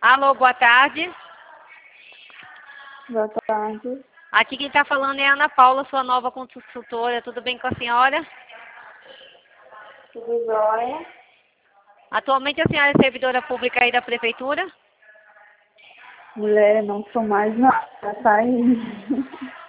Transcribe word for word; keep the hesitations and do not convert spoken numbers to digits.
Alô, boa tarde. Boa tarde. Aqui quem está falando é a Ana Paula, sua nova consultora. Tudo bem com a senhora? Tudo jóia? Atualmente a senhora é servidora pública aí da prefeitura? Mulher, não sou mais nada, tá aí.